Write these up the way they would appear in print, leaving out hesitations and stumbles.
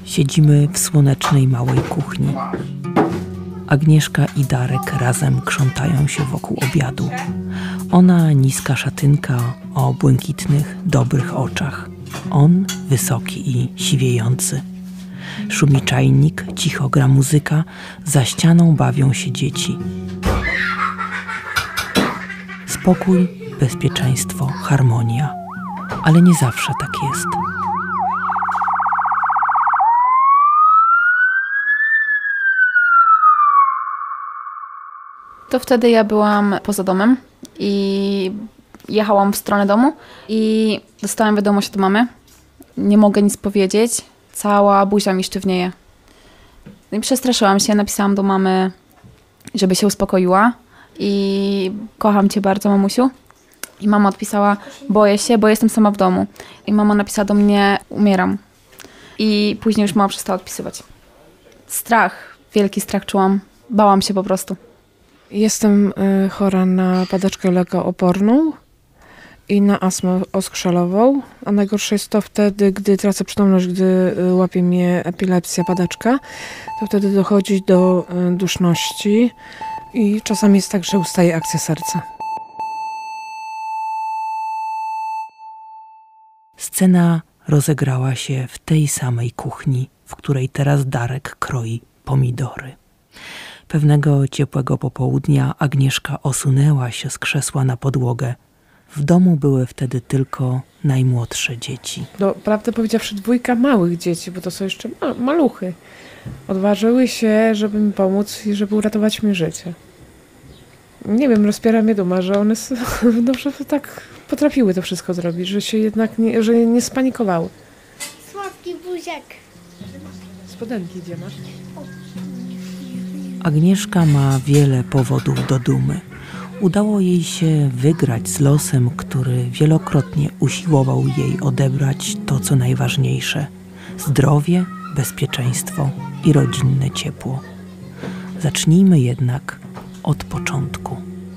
Siedzimy w słonecznej małej kuchni. Agnieszka i Darek razem krzątają się wokół obiadu. Ona niska szatynka o błękitnych, dobrych oczach. On wysoki i siwiejący. Szumi czajnik, cicho gra muzyka, za ścianą bawią się dzieci. Spokój, bezpieczeństwo, harmonia. Ale nie zawsze tak jest. To wtedy ja byłam poza domem i jechałam w stronę domu i dostałam wiadomość od mamy. Nie mogę nic powiedzieć, cała buzia mi sztywnieje. No i przestraszyłam się, napisałam do mamy, żeby się uspokoiła i kocham cię bardzo, mamusiu. I mama odpisała, boję się, bo jestem sama w domu. I mama napisała do mnie, umieram. I później już mama przestała odpisywać. Strach, wielki strach czułam, bałam się po prostu. Jestem chora na padaczkę lekooporną i na astmę oskrzelową, a najgorsze jest to wtedy, gdy tracę przytomność, gdy łapie mnie epilepsja, padaczka, to wtedy dochodzi do duszności i czasami jest tak, że ustaje akcja serca. Scena rozegrała się w tej samej kuchni, w której teraz Darek kroi pomidory. Pewnego ciepłego popołudnia Agnieszka osunęła się z krzesła na podłogę. W domu były wtedy tylko najmłodsze dzieci. No, prawdę powiedziawszy, 2 małych dzieci, bo to są jeszcze maluchy. Odważyły się, żeby mi pomóc i żeby uratować mi życie. Nie wiem, rozpiera mnie duma, że one dobrze tak potrafiły to wszystko zrobić, że się jednak nie spanikowały. Słodki buziak. Spodenki gdzie masz? Agnieszka ma wiele powodów do dumy. Udało jej się wygrać z losem, który wielokrotnie usiłował jej odebrać to, co najważniejsze: zdrowie, bezpieczeństwo i rodzinne ciepło. Zacznijmy jednak od początku.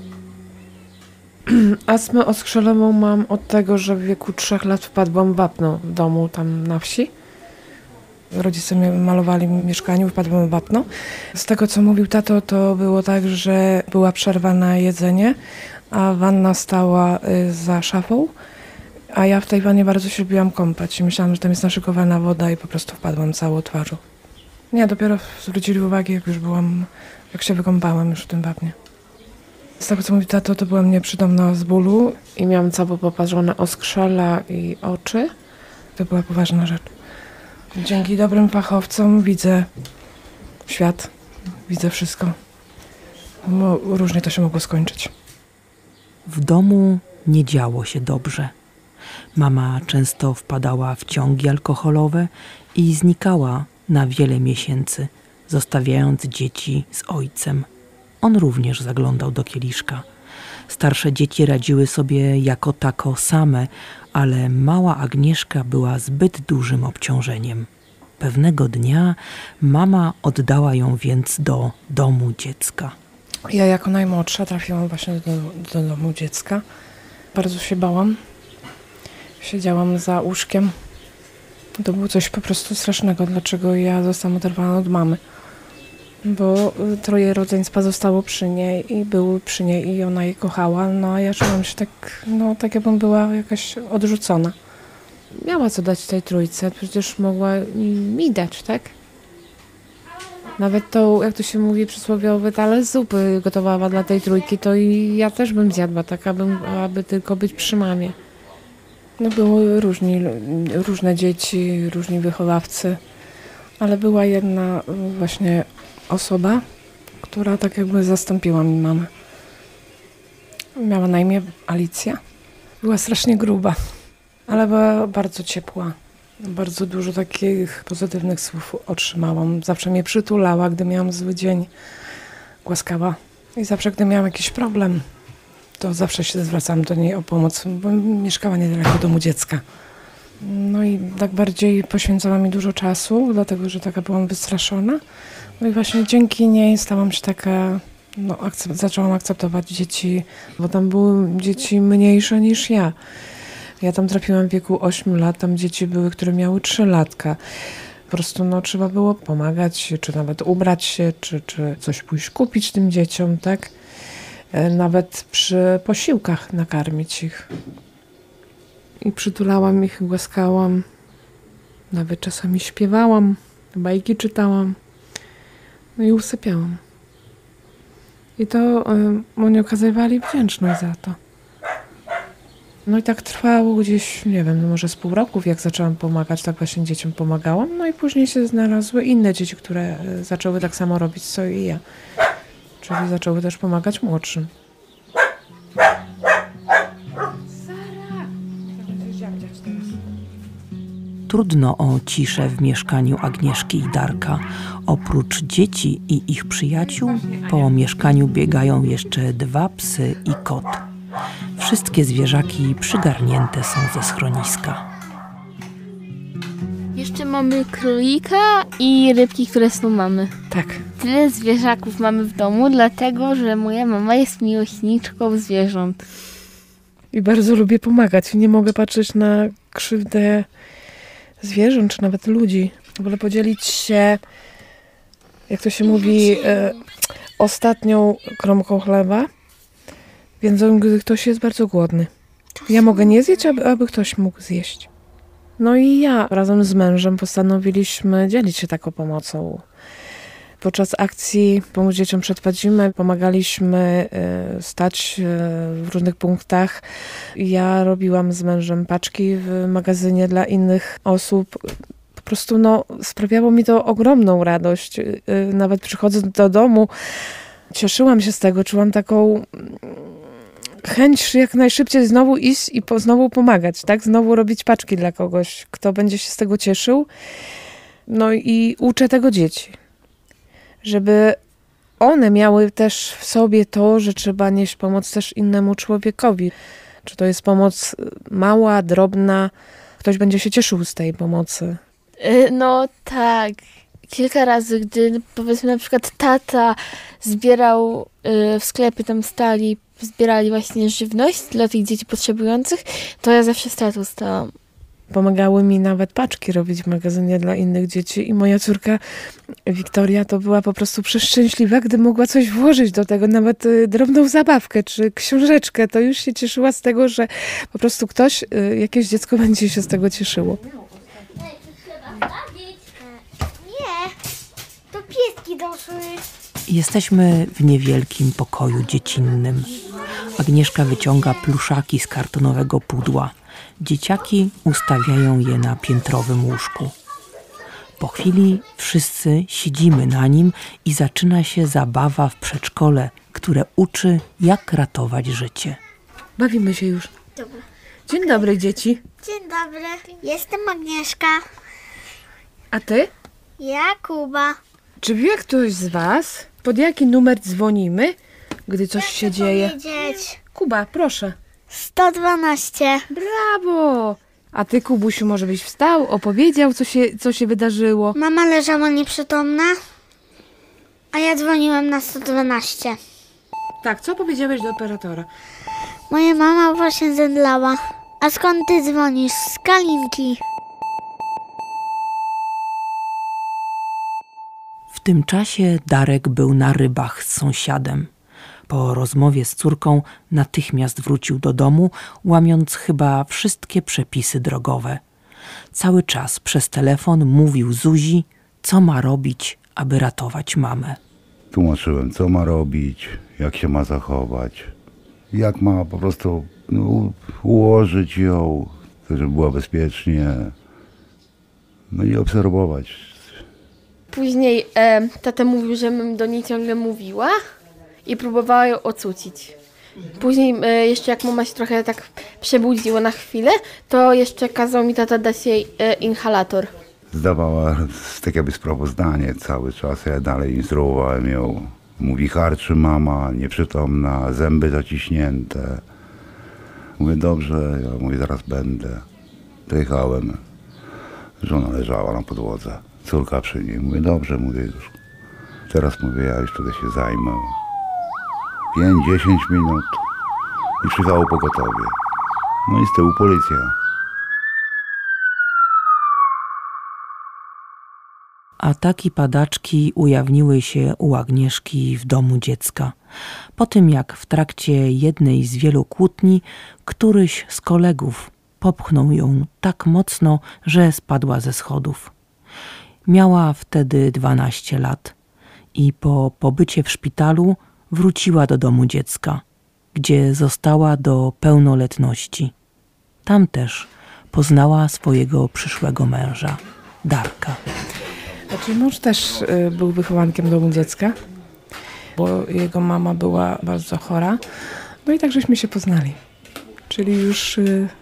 Astmę oskrzelową mam od tego, że w wieku 3 lat wpadłam w wapno w domu tam na wsi. Rodzice mnie malowali w mieszkaniu, wpadłam w wapno. Z tego, co mówił tato, to było tak, że była przerwa na jedzenie, a wanna stała za szafą, a ja w tej wannie bardzo się lubiłam kąpać. Myślałam, że tam jest naszykowana woda i po prostu wpadłam całą twarzą. Nie, dopiero zwrócili uwagę, jak się wykąpałam już w tym wapnie. Z tego, co mówił tato, to byłam nieprzytomna z bólu i miałam całe poparzone oskrzela i oczy. To była poważna rzecz. Dzięki dobrym fachowcom widzę świat, widzę wszystko. Różnie to się mogło skończyć. W domu nie działo się dobrze. Mama często wpadała w ciągi alkoholowe i znikała na wiele miesięcy, zostawiając dzieci z ojcem. On również zaglądał do kieliszka. Starsze dzieci radziły sobie jako tako same, ale mała Agnieszka była zbyt dużym obciążeniem. Pewnego dnia mama oddała ją więc do domu dziecka. Ja jako najmłodsza trafiłam właśnie do domu dziecka. Bardzo się bałam. Siedziałam za łóżkiem. To było coś po prostu strasznego, dlaczego ja zostałam oderwana od mamy. Bo 3 rodzeństwa zostało przy niej i były przy niej i ona je kochała, no a ja czułam się tak jakbym była jakaś odrzucona. Miała co dać tej trójce, przecież mogła mi dać, tak? Nawet tą, jak to się mówi przysłowiowy talerz zupy gotowała dla tej trójki, to i ja też bym zjadła, tak aby tylko być przy mamie. No było różne dzieci, różni wychowawcy, ale była jedna właśnie osoba, która tak jakby zastąpiła mi mamę. Miała na imię Alicja. Była strasznie gruba, ale była bardzo ciepła. Bardzo dużo takich pozytywnych słów otrzymałam. Zawsze mnie przytulała, gdy miałam zły dzień. Głaskała. I zawsze, gdy miałam jakiś problem, to zawsze się zwracałam do niej o pomoc, bo mieszkała niedaleko domu dziecka. No i tak bardziej poświęcała mi dużo czasu, dlatego że taka byłam wystraszona. No i właśnie dzięki niej stałam się taka, zaczęłam akceptować dzieci, bo tam były dzieci mniejsze niż ja. Ja tam trafiłam w wieku 8 lat, tam dzieci były, które miały 3 latka. Po prostu trzeba było pomagać, czy nawet ubrać się, czy coś pójść kupić tym dzieciom, tak? Nawet przy posiłkach nakarmić ich. I przytulałam ich, głaskałam. Nawet czasami śpiewałam, bajki czytałam. No i usypiałam. I to oni okazywali wdzięczność za to. No i tak trwało gdzieś, nie wiem, może z pół roku, jak zaczęłam pomagać, tak właśnie dzieciom pomagałam. No i później się znalazły inne dzieci, które zaczęły tak samo robić, co i ja. Czyli zaczęły też pomagać młodszym. Trudno o ciszę w mieszkaniu Agnieszki i Darka. Oprócz dzieci i ich przyjaciół, po mieszkaniu biegają jeszcze 2 psy i kot. Wszystkie zwierzaki przygarnięte są ze schroniska. Jeszcze mamy królika i rybki, które są mamy. Tak. Tyle zwierzaków mamy w domu, dlatego że moja mama jest miłośniczką zwierząt. I bardzo lubię pomagać. Nie mogę patrzeć na krzywdę zwierząt, czy nawet ludzi. Wolę podzielić się, jak to się mówi, ostatnią kromką chleba, więc gdy ktoś jest bardzo głodny. Ja mogę nie zjeść, aby ktoś mógł zjeść. No i ja razem z mężem postanowiliśmy dzielić się taką pomocą. Podczas akcji Pomóc Dzieciom Przetrwać Zimę pomagaliśmy stać w różnych punktach. Ja robiłam z mężem paczki w magazynie dla innych osób. Po prostu sprawiało mi to ogromną radość. Nawet przychodząc do domu, cieszyłam się z tego, czułam taką chęć jak najszybciej znowu iść i znowu pomagać, tak? Znowu robić paczki dla kogoś, kto będzie się z tego cieszył. No i uczę tego dzieci, żeby one miały też w sobie to, że trzeba nieść pomoc też innemu człowiekowi. Czy to jest pomoc mała, drobna, ktoś będzie się cieszył z tej pomocy. No tak. Kilka razy, gdy powiedzmy na przykład tata zbierał w sklepie, tam zbierali właśnie żywność dla tych dzieci potrzebujących, to ja zawsze z tatą stałam. Pomagały mi nawet paczki robić w magazynie dla innych dzieci i moja córka Wiktoria to była po prostu przeszczęśliwa, gdy mogła coś włożyć do tego, nawet drobną zabawkę czy książeczkę, to już się cieszyła z tego, że po prostu jakieś dziecko będzie się z tego cieszyło. Nie, to pieski doszły. Jesteśmy w niewielkim pokoju dziecinnym. Agnieszka wyciąga pluszaki z kartonowego pudła. Dzieciaki ustawiają je na piętrowym łóżku. Po chwili wszyscy siedzimy na nim i zaczyna się zabawa w przedszkole, które uczy, jak ratować życie. Bawimy się już. Dobra. Dzień dobry, dzieci. Dzień dobry, jestem Agnieszka. A ty? Ja Kuba. Czy wie ktoś z was, pod jaki numer dzwonimy, gdy coś się dzieje? Powiedzieć. Kuba, proszę. 112. Brawo! A ty, Kubusiu, może byś wstał, opowiedział, co się wydarzyło? Mama leżała nieprzytomna, a ja dzwoniłem na 112. Tak, co powiedziałeś do operatora? Moja mama właśnie zemdlała. A skąd ty dzwonisz? Z Kalinki. W tym czasie Darek był na rybach z sąsiadem. Po rozmowie z córką natychmiast wrócił do domu, łamiąc chyba wszystkie przepisy drogowe. Cały czas przez telefon mówił Zuzi, co ma robić, aby ratować mamę. Tłumaczyłem, co ma robić, jak się ma zachować, jak ma po prostu ułożyć ją, żeby była bezpiecznie, no i obserwować. Później tata mówił, żebym do niej ciągle mówiła i próbowała ją ocucić. Później jeszcze jak mama się trochę tak przebudziła na chwilę, to jeszcze kazał mi tata dać jej inhalator. Zdawała tak jakby sprawozdanie cały czas, ja dalej instruowałem ją. Mówi, harczy mama, nieprzytomna, zęby zaciśnięte. Mówię, dobrze, ja mówię, zaraz będę. Dojechałem, żona leżała na podłodze, córka przy niej. Mówię, dobrze, mówię już. Teraz mówię, ja już tutaj się zajmę. 5-10 minut i przyjechało pogotowie. No i z tyłu policja. Ataki padaczki ujawniły się u Agnieszki w domu dziecka. Po tym, jak w trakcie jednej z wielu kłótni któryś z kolegów popchnął ją tak mocno, że spadła ze schodów. Miała wtedy 12 lat i po pobycie w szpitalu wróciła do domu dziecka, gdzie została do pełnoletności. Tam też poznała swojego przyszłego męża, Darka. Znaczy mąż też był wychowankiem domu dziecka, bo jego mama była bardzo chora. No i tak żeśmy się poznali. Czyli już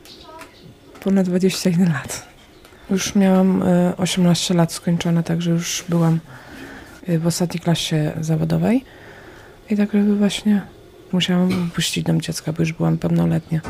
ponad 21 lat. Już miałam 18 lat skończone, także już byłam w ostatniej klasie zawodowej. I tak właśnie musiałam opuścić dom dziecka, bo już byłam pełnoletnia.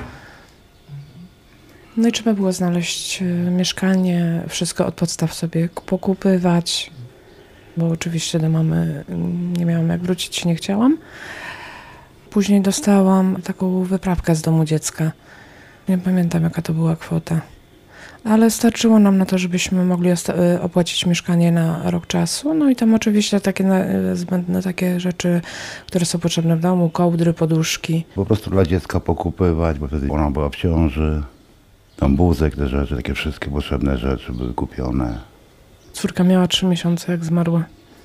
No i trzeba było znaleźć mieszkanie, wszystko od podstaw sobie pokupywać, bo oczywiście do mamy nie miałam jak wrócić, nie chciałam. Później dostałam taką wyprawkę z domu dziecka. Nie pamiętam, jaka to była kwota, ale starczyło nam na to, żebyśmy mogli opłacić mieszkanie na rok czasu. No i tam oczywiście takie zbędne takie rzeczy, które są potrzebne w domu, kołdry, poduszki. Po prostu dla dziecka pokupywać, bo wtedy ona była w ciąży. Tam wózek, te rzeczy, takie wszystkie potrzebne rzeczy były kupione. Córka miała 3 miesiące, jak zmarła.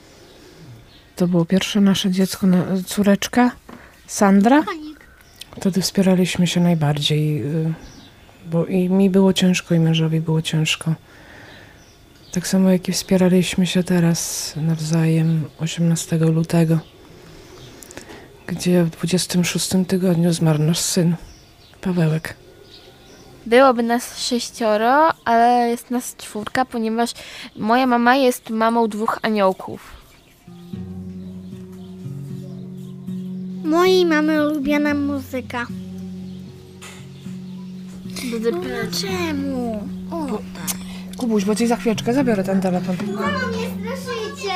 To było pierwsze nasze dziecko, córeczka, Sandra. Wtedy wspieraliśmy się najbardziej, bo i mi było ciężko, i mężowi było ciężko. Tak samo jak i wspieraliśmy się teraz nawzajem 18 lutego, gdzie w 26 tygodniu zmarł nasz syn, Pawełek. Byłoby nas 6, ale jest nas 4, ponieważ moja mama jest mamą 2 aniołków. Mojej mamy ulubiona muzyka. Czemu? O, Kubuś, bo ci za chwileczkę zabiorę ten telefon. nie straszycie!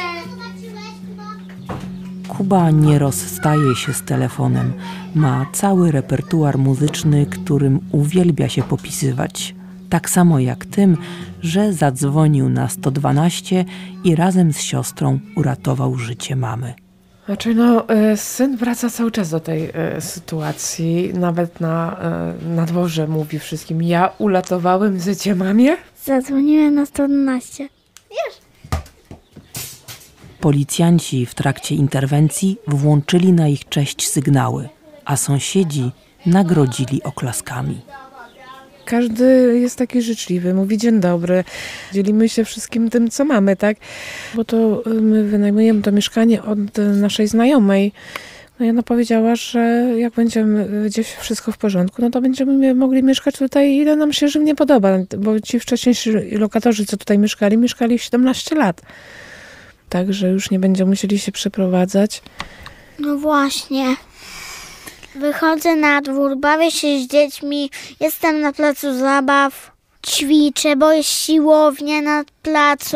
Kuba nie rozstaje się z telefonem. Ma cały repertuar muzyczny, którym uwielbia się popisywać. Tak samo jak tym, że zadzwonił na 112 i razem z siostrą uratował życie mamy. Znaczy, syn wraca cały czas do tej sytuacji. Nawet na dworze mówi wszystkim: ja uratowałem życie mamie. Zadzwoniłem na 112. Policjanci w trakcie interwencji włączyli na ich cześć sygnały, a sąsiedzi nagrodzili oklaskami. Każdy jest taki życzliwy, mówi dzień dobry. Dzielimy się wszystkim tym, co mamy, tak? Bo to my wynajmujemy to mieszkanie od naszej znajomej. No i ona powiedziała, że jak będziemy gdzieś wszystko w porządku, no to będziemy mogli mieszkać tutaj, ile nam się żywnie podoba. Bo ci wcześniejsi lokatorzy, co tutaj mieszkali 17 lat. Także już nie będziemy musieli się przeprowadzać. No właśnie. Wychodzę na dwór, bawię się z dziećmi, jestem na placu zabaw, ćwiczę, bo jest siłownia na placu.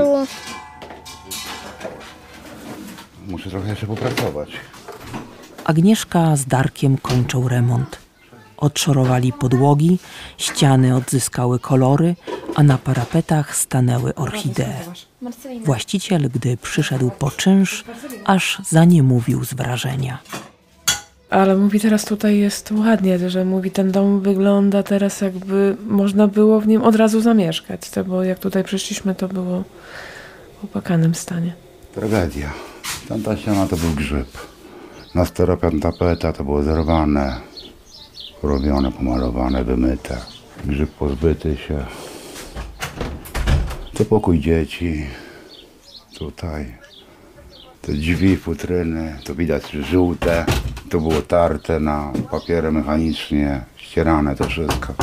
Muszę trochę jeszcze popracować. Agnieszka z Darkiem kończą remont. Odszorowali podłogi, ściany odzyskały kolory, a na parapetach stanęły orchidee. Właściciel, gdy przyszedł po czynsz, aż zaniemówił z wrażenia. Ale mówi, teraz tutaj jest ładnie, że mówi, ten dom wygląda teraz, jakby można było w nim od razu zamieszkać. Bo jak tutaj przyszliśmy, to było w opłakanym stanie. Tragedia. Tamta ściana to był grzyb. Na steropian tapeta to było zerwane, robione, pomalowane, wymyte. Grzyb pozbyty się. To pokój dzieci. Tutaj. Te drzwi, futryny, to widać żółte. To było tarte na papierze mechanicznie, ścierane to wszystko.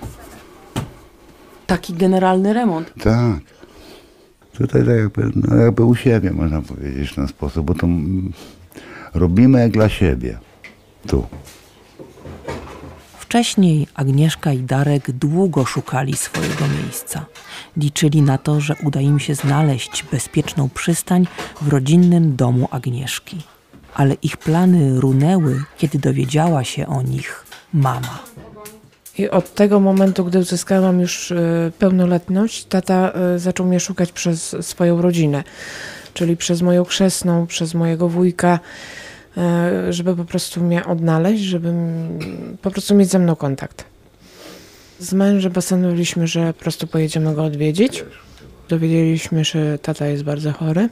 Taki generalny remont. Tak. Tutaj tak jakby u siebie, można powiedzieć w ten sposób, bo to robimy jak dla siebie. Tu. Wcześniej Agnieszka i Darek długo szukali swojego miejsca. Liczyli na to, że uda im się znaleźć bezpieczną przystań w rodzinnym domu Agnieszki. Ale ich plany runęły, kiedy dowiedziała się o nich mama. I od tego momentu, gdy uzyskałam już pełnoletność, tata zaczął mnie szukać przez swoją rodzinę, czyli przez moją chrzestną, przez mojego wujka, żeby po prostu mnie odnaleźć, żeby po prostu mieć ze mną kontakt. Z mężem postanowiliśmy, że po prostu pojedziemy go odwiedzić. Dowiedzieliśmy się, że tata jest bardzo chory.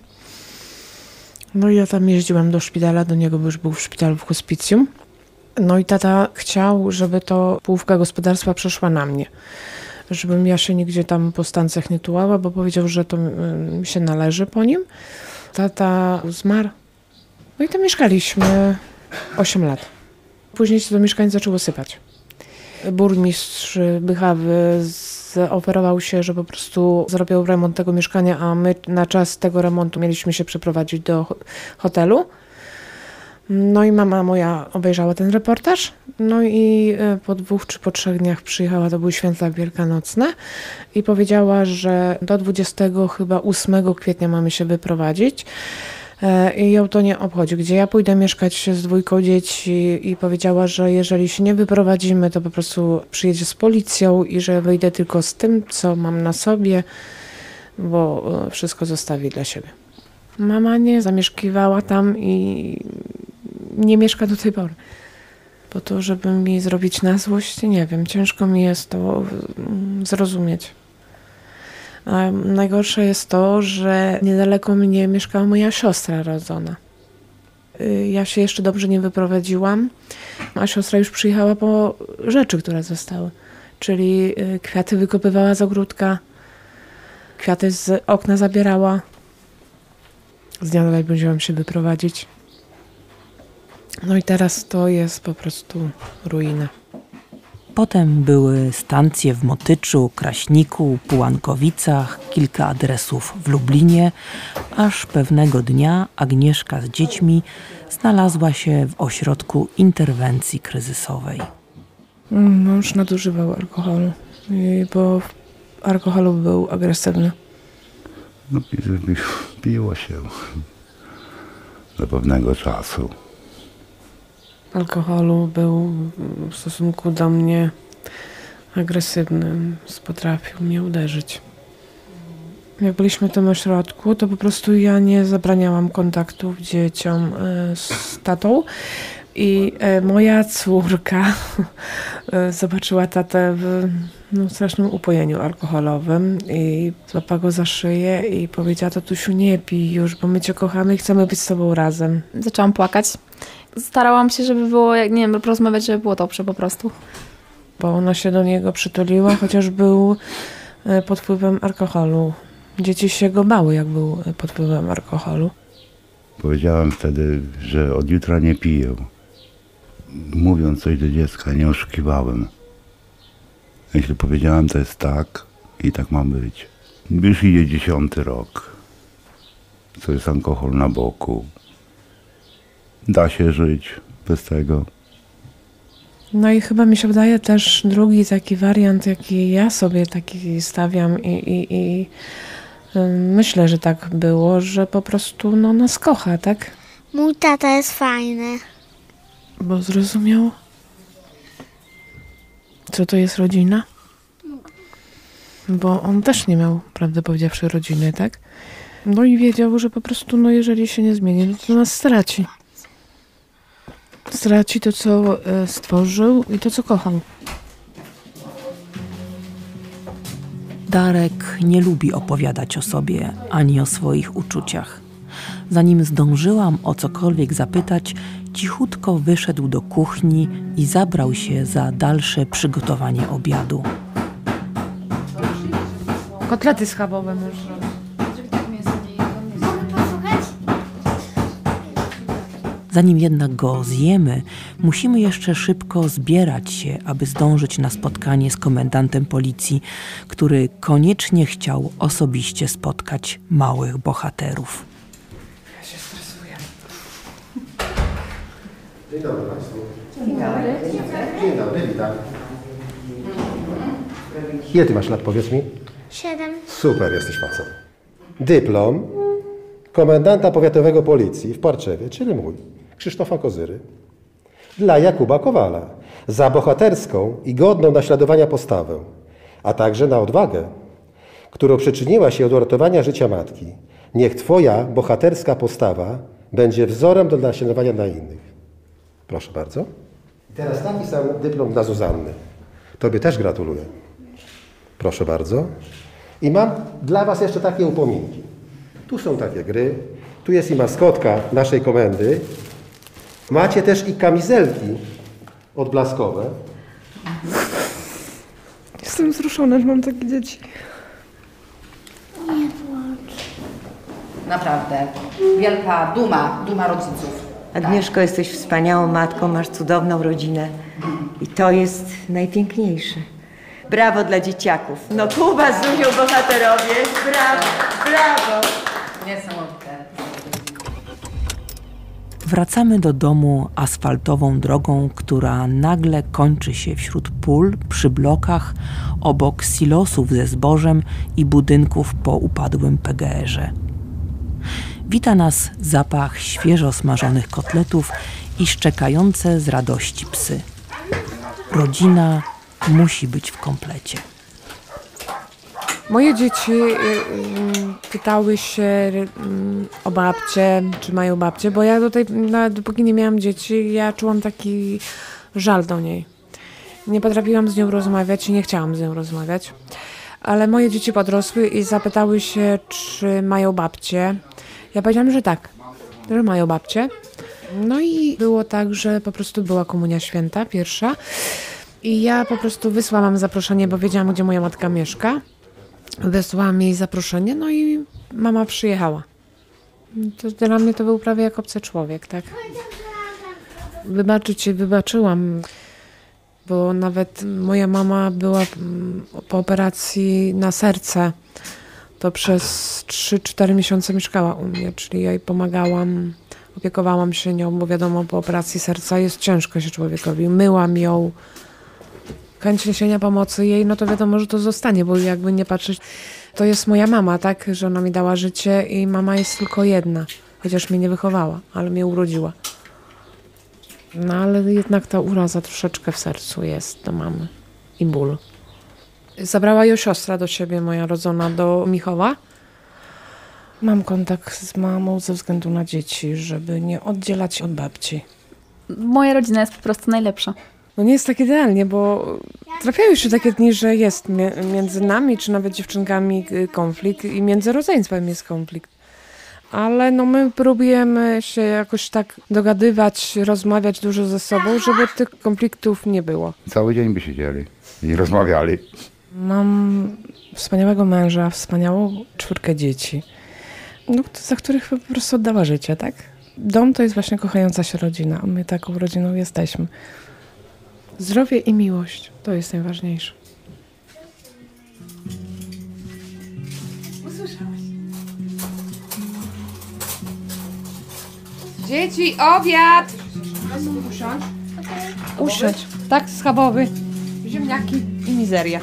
No i ja tam jeździłam do szpitala, do niego, bo już był w szpitalu w hospicjum. No i tata chciał, żeby to połówka gospodarstwa przeszła na mnie. Żebym ja się nigdzie tam po stancjach nie tułała, bo powiedział, że to mi się należy po nim. Tata zmarł. No i tam mieszkaliśmy 8 lat. Później się to mieszkanie zaczęło sypać. Burmistrz Bychawy zaoferował się, że po prostu zrobił remont tego mieszkania, a my na czas tego remontu mieliśmy się przeprowadzić do hotelu. No i mama moja obejrzała ten reportaż, no i po 2 czy po 3 dniach przyjechała, to były święta wielkanocne i powiedziała, że do 28 kwietnia mamy się wyprowadzić i ją to nie obchodzi, gdzie ja pójdę mieszkać z 2 dzieci i powiedziała, że jeżeli się nie wyprowadzimy, to po prostu przyjedzie z policją i że wyjdę tylko z tym, co mam na sobie, bo wszystko zostawi dla siebie. Mama nie zamieszkiwała tam i nie mieszka do tej pory. Po to, żeby mi zrobić na złość, nie wiem, ciężko mi jest to zrozumieć. A najgorsze jest to, że niedaleko mnie mieszkała moja siostra rodzona. Ja się jeszcze dobrze nie wyprowadziłam, a siostra już przyjechała po rzeczy, które zostały. Czyli kwiaty wykopywała z ogródka, kwiaty z okna zabierała. Z dnia na dzień będziemy się wyprowadzić. No i teraz to jest po prostu ruina. Potem były stancje w Motyczu, Kraśniku, Pułankowicach, kilka adresów w Lublinie, aż pewnego dnia Agnieszka z dziećmi znalazła się w ośrodku interwencji kryzysowej. Mąż nadużywał alkoholu, bo w alkoholu był agresywny. No, piło się do pewnego czasu. Alkoholu był w stosunku do mnie agresywny, potrafił mnie uderzyć. Jak byliśmy w tym ośrodku, to po prostu ja nie zabraniałam kontaktów dzieciom z tatą i moja córka zobaczyła tatę w strasznym upojeniu alkoholowym i złapała go za szyję i powiedziała: tatusiu, nie pij już, bo my cię kochamy i chcemy być z tobą razem. Zaczęłam płakać. Starałam się, żeby było, jak nie wiem, porozmawiać, żeby było dobrze po prostu. Bo ona się do niego przytuliła, chociaż był pod wpływem alkoholu. Dzieci się go bały, jak był pod wpływem alkoholu. Powiedziałem wtedy, że od jutra nie piję. Mówiąc coś do dziecka, nie oszukiwałem. Jeśli powiedziałem, to jest tak i tak ma być. Już idzie 10. rok. Co jest alkohol na boku. Da się żyć bez tego. No i chyba mi się wydaje też drugi taki wariant, jaki ja sobie taki stawiam i myślę, że tak było, że po prostu nas kocha, tak? Mój tata jest fajny. Bo zrozumiał, co to jest rodzina. Bo on też nie miał, prawdę powiedziawszy, rodziny, tak? No i wiedział, że po prostu, jeżeli się nie zmieni, no to nas straci. Straci to, co stworzył i to, co kochał. Darek nie lubi opowiadać o sobie ani o swoich uczuciach. Zanim zdążyłam o cokolwiek zapytać, cichutko wyszedł do kuchni i zabrał się za dalsze przygotowanie obiadu. Kotlety schabowe możesz robić. Zanim jednak go zjemy, musimy jeszcze szybko zbierać się, aby zdążyć na spotkanie z komendantem policji, który koniecznie chciał osobiście spotkać małych bohaterów. Ja się stresuję. Dzień dobry Państwu. Dzień dobry. Dzień dobry, witam. Ile Ty masz lat, powiedz mi? 7. Super, jesteś facet. Dyplom komendanta powiatowego policji w Parczewie, czyli mój, Krzysztofa Kozyry. dla Jakuba Kowala za bohaterską i godną naśladowania postawę, a także na odwagę, którą przyczyniła się do uratowania życia matki. Niech Twoja bohaterska postawa będzie wzorem do naśladowania dla innych. Proszę bardzo. I teraz taki sam dyplom dla Zuzanny. Tobie też gratuluję. Proszę bardzo. I mam dla Was jeszcze takie upominki. Tu są takie gry. Tu jest i maskotka naszej komendy. Macie też i kamizelki odblaskowe. Jestem wzruszona, że mam takie dzieci. Naprawdę. Wielka duma rodziców. Agnieszko, jesteś wspaniałą matką, masz cudowną rodzinę i to jest najpiękniejsze. Brawo dla dzieciaków. No Kuba z Zunią bohaterowie. Brawo, brawo. Niesamowite. Wracamy do domu asfaltową drogą, która nagle kończy się wśród pól, przy blokach, obok silosów ze zbożem i budynków po upadłym PGR-ze. Wita nas zapach świeżo smażonych kotletów i szczekające z radości psy. Rodzina musi być w komplecie. Moje dzieci pytały się o babcię, czy mają babcię, bo ja dopóki nie miałam dzieci, ja czułam taki żal do niej. Nie potrafiłam z nią rozmawiać i nie chciałam z nią rozmawiać. Ale moje dzieci podrosły i zapytały się, czy mają babcię. Ja powiedziałam, że tak, że mają babcię. No i było tak, że po prostu była komunia święta, pierwsza. I ja po prostu wysłałam zaproszenie, bo wiedziałam, gdzie moja matka mieszka. Wysłałam jej zaproszenie, no i mama przyjechała. To dla mnie to był prawie jak obcy człowiek, tak? Wybaczyć się wybaczyłam, bo nawet moja mama była po operacji na serce. To przez 3-4 miesiące mieszkała u mnie, czyli ja jej pomagałam, opiekowałam się nią, bo wiadomo, po operacji serca jest ciężko się człowiekowi. Myłam ją. Chęć niesienia pomocy jej, no to wiadomo, że to zostanie, bo jakby nie patrzeć, to jest moja mama, tak, że ona mi dała życie i mama jest tylko jedna, chociaż mnie nie wychowała, ale mnie urodziła. No ale jednak ta uraza troszeczkę w sercu jest do mamy i ból. Zabrała ją siostra do siebie, moja rodzona, do Michowa. Mam kontakt z mamą ze względu na dzieci, żeby nie oddzielać od babci. Moja rodzina jest po prostu najlepsza. No nie jest tak idealnie, bo trafiają się takie dni, że jest między nami, czy nawet dziewczynkami konflikt i między rodzeństwem jest konflikt. Ale no my próbujemy się jakoś tak dogadywać, rozmawiać dużo ze sobą, żeby tych konfliktów nie było. Cały dzień by siedzieli i rozmawiali. Mam wspaniałego męża, wspaniałą 4 dzieci, no, za których po prostu oddała życie, tak? Dom to jest właśnie kochająca się rodzina, a my taką rodziną jesteśmy. Zdrowie i miłość, to jest najważniejsze. Usłyszałaś. Dzieci, obiad! Usiądź. Usiądź, tak, schabowy, ziemniaki i mizeria.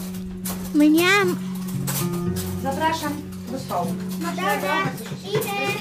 Mnie. Zapraszam do stołu. Dobra, idę.